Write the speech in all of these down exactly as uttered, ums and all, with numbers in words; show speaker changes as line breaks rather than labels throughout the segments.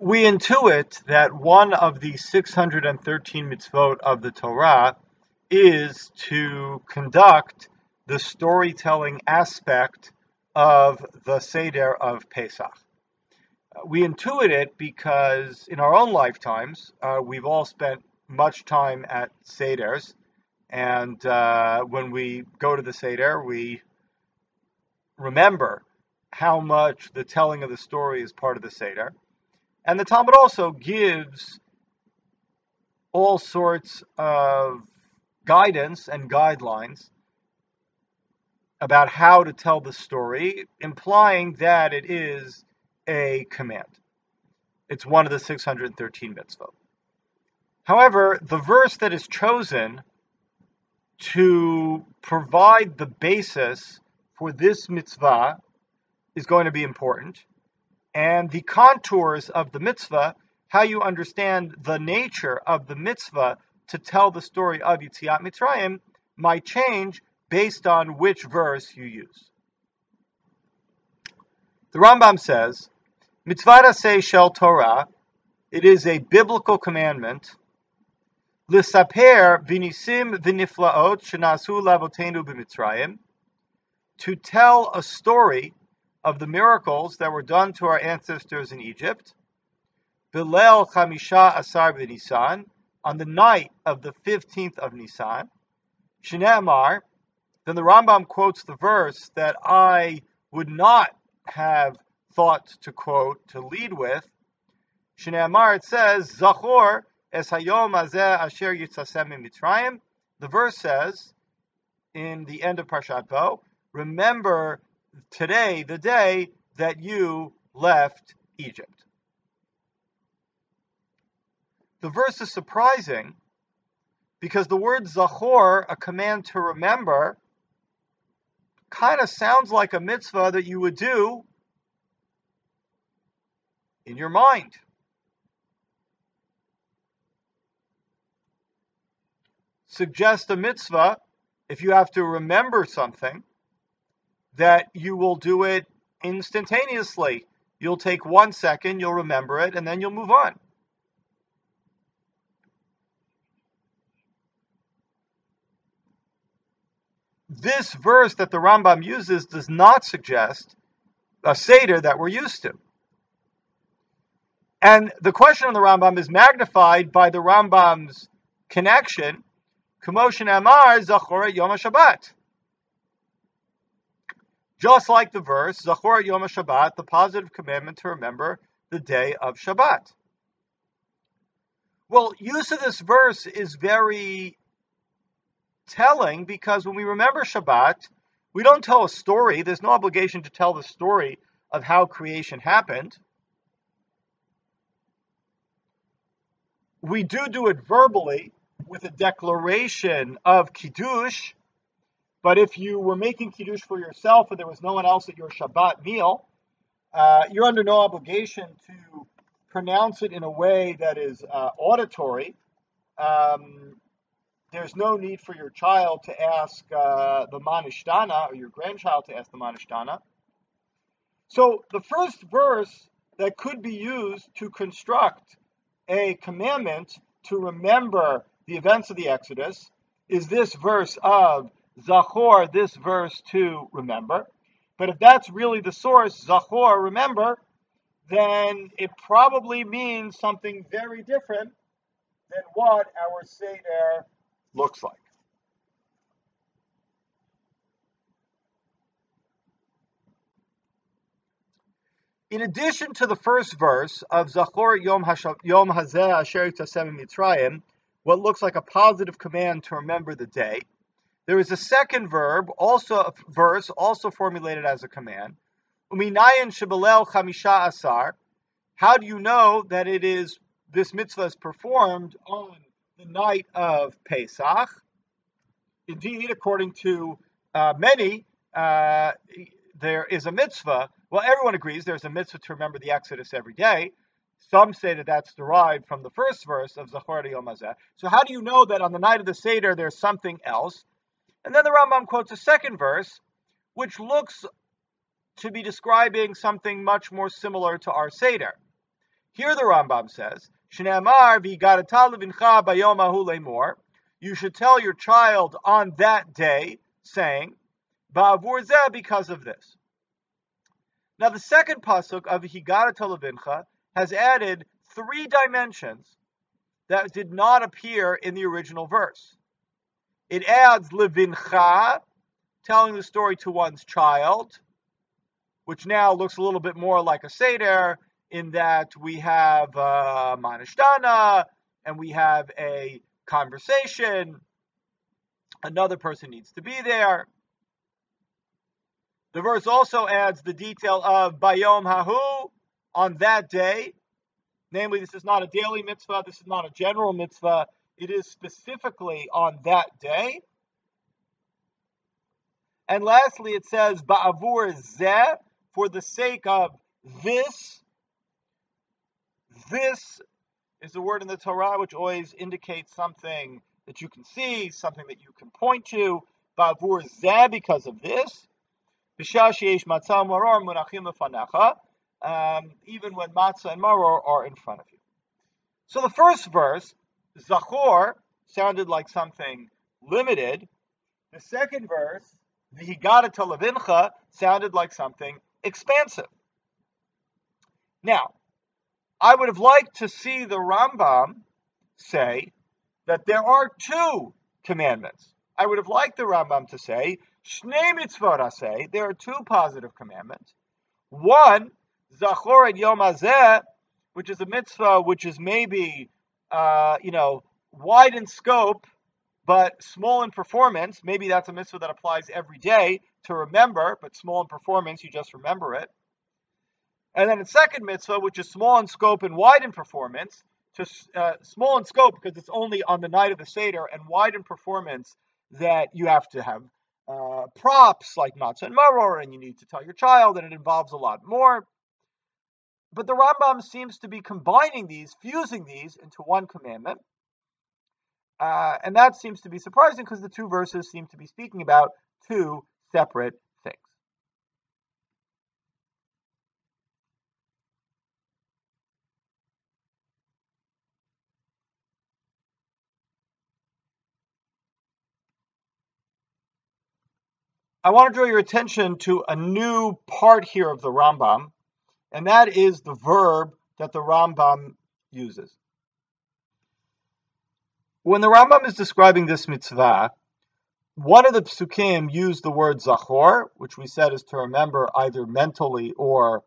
We intuit that one of the six hundred thirteen mitzvot of the Torah is to conduct the storytelling aspect of the Seder of Pesach. We intuit it because in our own lifetimes, uh, we've all spent much time at Seders, and uh, when we go to the Seder, we remember how much the telling of the story is part of the Seder. And the Talmud also gives all sorts of guidance and guidelines about how to tell the story, implying that it is a command. It's one of the six hundred thirteen mitzvot. However, the verse that is chosen to provide the basis for this mitzvah is going to be important. And the contours of the mitzvah, how you understand the nature of the mitzvah to tell the story of Yetziat Mitzrayim, might change based on which verse you use. The Rambam says, Mitzvah aseh shel Torah, it is a biblical commandment, l'saper v'nisim v'niflaot shenasu lavotenu b'Mitzrayim, to tell a story of the miracles that were done to our ancestors in Egypt, Bilel Chamisha Asar b'Nisan, on the night of the fifteenth of Nisan, Shneamar, then the Rambam quotes the verse that I would not have thought to quote, to lead with. Shneamar, it says, Zachor es hayom hazeh asher yitzasem mitzrayim. The verse says, in the end of Parshat Bo, remember today, the day that you left Egypt. The verse is surprising because the word Zachor, a command to remember, kind of sounds like a mitzvah that you would do in your mind. Suggest a mitzvah, if you have to remember something, that you will do it instantaneously. You'll take one second, you'll remember it, and then you'll move on. This verse that the Rambam uses does not suggest a Seder that we're used to. And the question on the Rambam is magnified by the Rambam's connection, K'moshen Amar Zachor Yom HaShabbat. Just like the verse, Zachor Yom HaShabbat, the positive commandment to remember the day of Shabbat. Well, use of this verse is very telling because when we remember Shabbat, we don't tell a story. There's no obligation to tell the story of how creation happened. We do do it verbally with a declaration of Kiddush. But if you were making Kiddush for yourself and there was no one else at your Shabbat meal, uh, you're under no obligation to pronounce it in a way that is uh, auditory. Um, there's no need for your child to ask uh, the Manishtana or your grandchild to ask the Manishtana. So the first verse that could be used to construct a commandment to remember the events of the Exodus is this verse of Zachor, this verse to remember. But if that's really the source, Zachor, remember, then it probably means something very different than what our Seder looks like. In addition to the first verse of Zachor Yom Hazeh Asher Yitzasem Mitzrayim, what looks like a positive command to remember the day, there is a second verb, also a verse, also formulated as a command. Uminayin shebelel chamisha asar. How do you know that it is this mitzvah is performed on the night of Pesach? Indeed, according to uh, many, uh, there is a mitzvah. Well, everyone agrees there's a mitzvah to remember the Exodus every day. Some say that that's derived from the first verse of Zachor Yom Hazeh. So how do you know that on the night of the Seder there's something else? And then the Rambam quotes a second verse, which looks to be describing something much more similar to our Seder. Here the Rambam says, Shneamar v'yigadata levincha bayom hahu lemor. You should tell your child on that day, saying, Ba'avur zeh, because of this. Now the second pasuk of V'yigadata levincha has added three dimensions that did not appear in the original verse. It adds levincha, telling the story to one's child, which now looks a little bit more like a seder, in that we have uh, manishtana, and we have a conversation. Another person needs to be there. The verse also adds the detail of bayom hahu, on that day. Namely, this is not a daily mitzvah, this is not a general mitzvah, it is specifically on that day. And lastly, it says, ba'avur zeh, for the sake of this. This is a word in the Torah which always indicates something that you can see, something that you can point to. Ba'avur zeh, because of this. B'shah sheyesh matzah maror munachim lefanecha, even when matzah and maror are in front of you. So the first verse, Zachor, sounded like something limited. The second verse, V'yigadata levincha, sounded like something expansive. Now, I would have liked to see the Rambam say that there are two commandments. I would have liked the Rambam to say, Shnei mitzvot aseh, there are two positive commandments. One, Zachor et Yom Hazeh, which is a mitzvah which is maybe, uh, you know, wide in scope, but small in performance. Maybe that's a mitzvah that applies every day to remember, but small in performance, you just remember it. And then a second mitzvah, which is small in scope and wide in performance, to uh, small in scope because it's only on the night of the Seder, and wide in performance that you have to have uh, props like matzah and maror, and you need to tell your child, and it involves a lot more. But the Rambam seems to be combining these, fusing these into one commandment. Uh, and that seems to be surprising because the two verses seem to be speaking about two separate things. I want to draw your attention to a new part here of the Rambam, and that is the verb that the Rambam uses. When the Rambam is describing this mitzvah, one of the psukim used the word zachor, which we said is to remember either mentally or,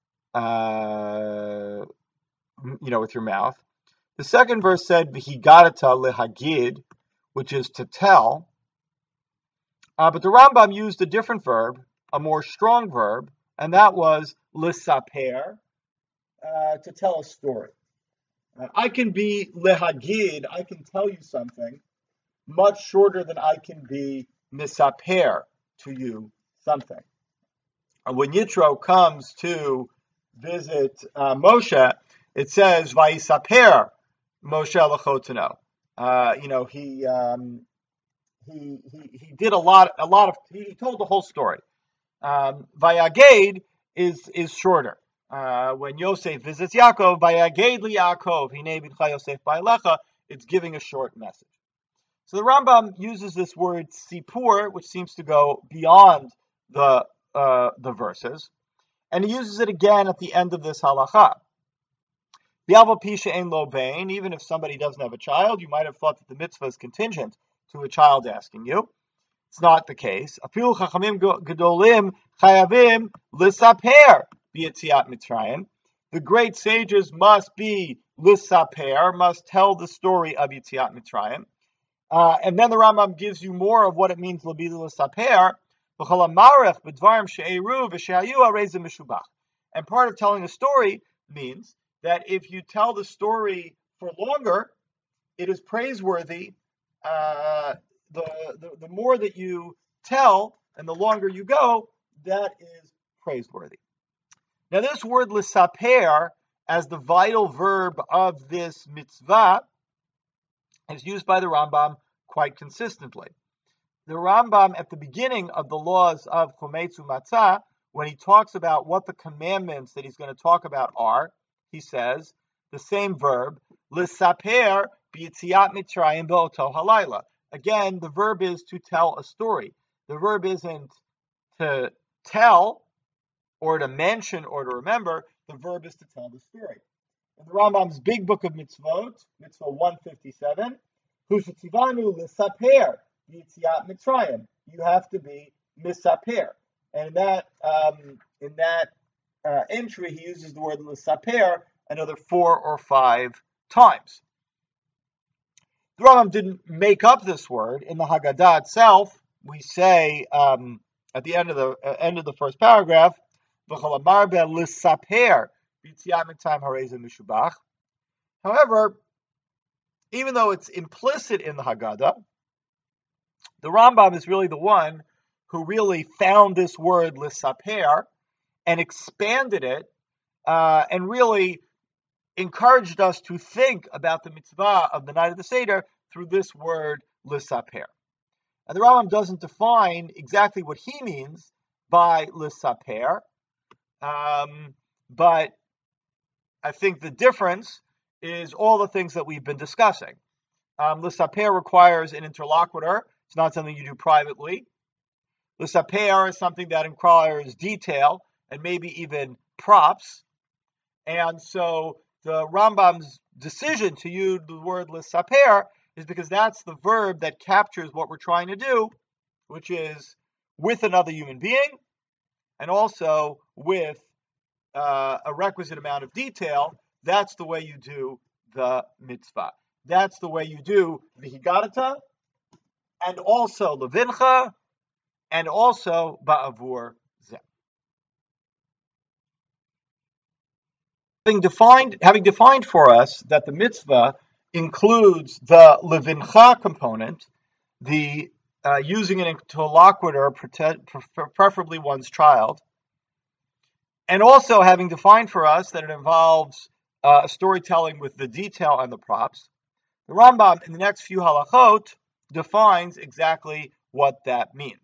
uh, you know, with your mouth. The second verse said v'higadata lehagid, which is to tell. Uh, but the Rambam used a different verb, a more strong verb, and that was lisaper, uh, to tell a story. Uh, I can be lehagid, I can tell you something, much shorter than I can be misaper, to you something. And when Yitro comes to visit uh, Moshe, it says vayisaper Moshe lachotano. Uh, you know, he. Um, He, he he did a lot a lot of he told the whole story. Um, Vayaged is is shorter. Uh, when Yosef visits Yaakov, Vayaged li Yaakov, Hinei bidcha Yosef ba'alecha, it's giving a short message. So the Rambam uses this word sipur, which seems to go beyond the uh, the verses, and he uses it again at the end of this halacha. B'alva pisha ein lo bain, even if somebody doesn't have a child, you might have thought that the mitzvah is contingent to a child asking you. It's not the case. Afilu chachamim gedolim chayavim lisaper b'yetziat Mitzrayim. The great sages must be lisaper, must tell the story of Yetziat Mitzrayim. Uh, and then the Rambam gives you more of what it means l'bi lisaper. And part of telling a story means that if you tell the story for longer, it is praiseworthy. Uh, the, the the more that you tell and the longer you go, that is praiseworthy. Now, this word lisaper as the vital verb of this mitzvah is used by the Rambam quite consistently. The Rambam, at the beginning of the laws of Chometz U'Matzah, when he talks about what the commandments that he's going to talk about are, he says, the same verb, L'saper b'yitziat Mitzrayim b'oto halayla. Again, the verb is to tell a story. The verb isn't to tell or to mention or to remember. The verb is to tell the story. In the Rambam's big book of mitzvot, mitzvah one fifty-seven, Hushatzivanu l'saper b'yitziat Mitzrayim. You have to be misaper. And in that, um, in that uh, entry, he uses the word l'saper another four or five times. The Rambam didn't make up this word. In the Haggadah itself, we say um, at the end of the uh, end of the first paragraph, "V'cholamar be'lisaper b'yitziat mitzrayim harezim mishubach." However, even though it's implicit in the Haggadah, the Rambam is really the one who really found this word lisaper and expanded it, uh, and really encouraged us to think about the mitzvah of the night of the Seder through this word lisaper. And the Rambam doesn't define exactly what he means by lisaper, um, but I think the difference is all the things that we've been discussing. Um, lisaper requires an interlocutor. It's not something you do privately. Lisaper is something that requires detail and maybe even props. And so the Rambam's decision to use the word lisaper is because that's the verb that captures what we're trying to do, which is with another human being and also with uh, a requisite amount of detail. That's the way you do the mitzvah. That's the way you do v'higadata, and also levincha, and also ba'avur zeh. Having defined, having defined for us that the mitzvah includes the levincha component, the uh, using an interlocutor, preferably one's child, and also having defined for us that it involves uh, storytelling with the detail and the props, the Rambam in the next few halachot defines exactly what that means.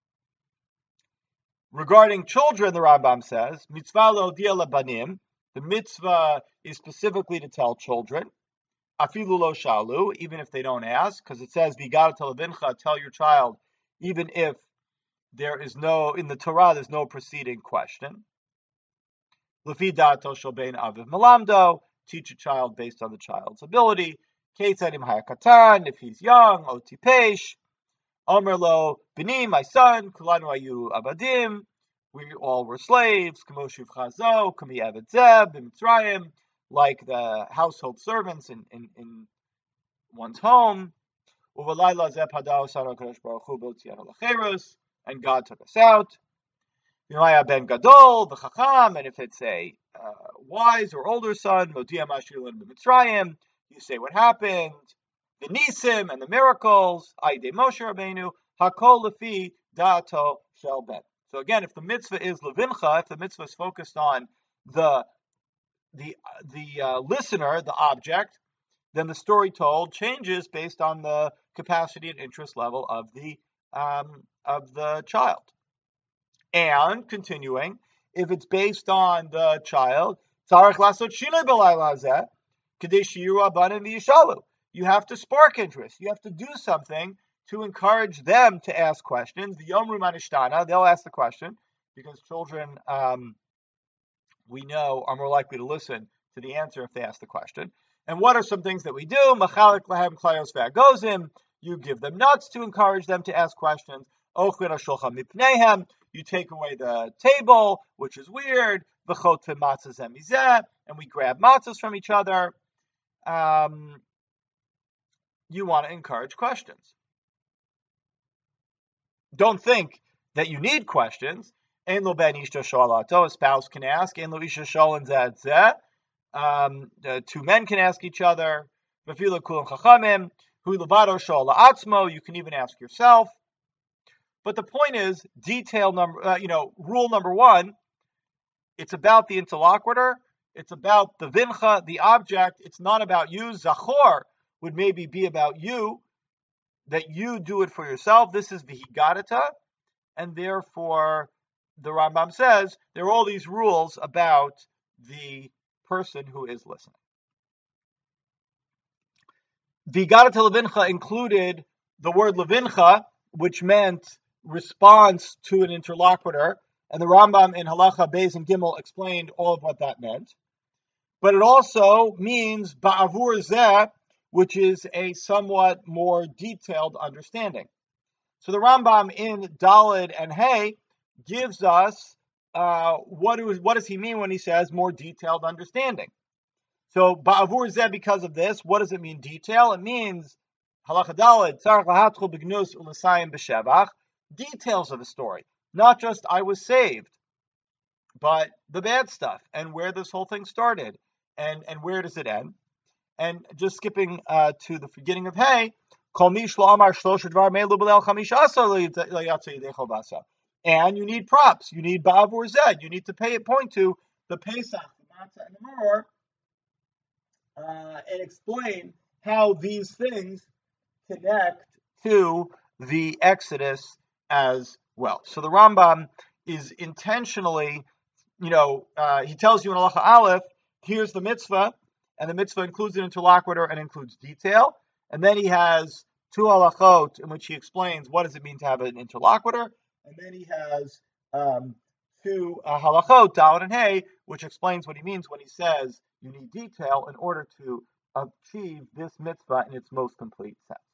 Regarding children, the Rambam says, mitzvah le'odia lebanim, the mitzvah is specifically to tell children, afilu lo shalu, even if they don't ask, because it says, v'higadata levincha, tell your child, even if there is no, in the Torah, there's no preceding question. Lefi da'ato shel bein aviv melamdo, teach a child based on the child's ability. Ketzad im hayakatan, if he's young, o tipesh. Omer lo, bini, my son, kulanu ayu abadim, we all were slaves, kamoshiv chazo, kami avid zeb, b'mitzrayim, like the household servants in, in, in one's home. Uvalayla zeb hadao saro kadosh baruch hu b'otzianu lacheros, and God took us out. Yimaya ben gadol, v'chacham, and if it's a uh, wise or older son, modia mashilin b'mitzrayim, you say what happened, the nisim and the miracles, aide Moshe Rabbeinu, hakol lefi da'ato shel ben. So again, if the mitzvah is levincha, if the mitzvah is focused on the the the uh, listener, the object, then the story told changes based on the capacity and interest level of the um, of the child. And continuing, if it's based on the child, tzarich lasot shinoi b'layla hazeh, kedei shiyiru abanim v'yishalu. You have to spark interest. You have to do something to encourage them to ask questions. The Yomru Manishtana, they'll ask the question, because children, um, we know, are more likely to listen to the answer if they ask the question. And what are some things that we do? Machalik lahem klayos ve'agozim. You give them nuts to encourage them to ask questions. Ochlin hashulchan mipneihem. You take away the table, which is weird. V'chot v'matzah zeh mizeh. And we grab matzahs from each other. Um, you want to encourage questions. Don't think that you need questions. Ein lo ben ishto shalato, a spouse can ask. Ein lo isha shalan zeh zeh. Um, the two men can ask each other. V'filu kulam chachamim. Hu levado shala atzmo. You can even ask yourself. But the point is, detail number, uh, you know, rule number one. It's about the interlocutor. It's about the vincha, the object. It's not about you. Zachor would maybe be about you, that you do it for yourself. This is v'higadata, and therefore the Rambam says there are all these rules about the person who is listening. V'yigadat levincha included the word levincha, which meant response to an interlocutor, and the Rambam in Halacha Beis and Gimel explained all of what that meant. But it also means ba'avur zeh, which is a somewhat more detailed understanding. So the Rambam in Daled and Hey gives us uh, what, is, what does he mean when he says more detailed understanding. So ba'avur zeh, because of this, what does it mean detail? It means Halacha Daled tzarich lahatchul b'gnus u'lesayim b'shevach, details of the story, not just I was saved, but the bad stuff and where this whole thing started and, and where does it end. And just skipping uh, to the beginning of Hey, and you need props, you need ba'avur zeh, you need to pay point to the Pesach, the Matzah, and the Maror, uh, and explain how these things connect to the Exodus as well. So the Rambam is intentionally, you know, uh, he tells you in Halacha Aleph, here's the mitzvah, and the mitzvah includes an interlocutor and includes detail. And then he has two halachot in which he explains what does it mean to have an interlocutor. And then he has um, two uh, halachot, Daled and Hey, which explains what he means when he says you need detail in order to achieve this mitzvah in its most complete sense.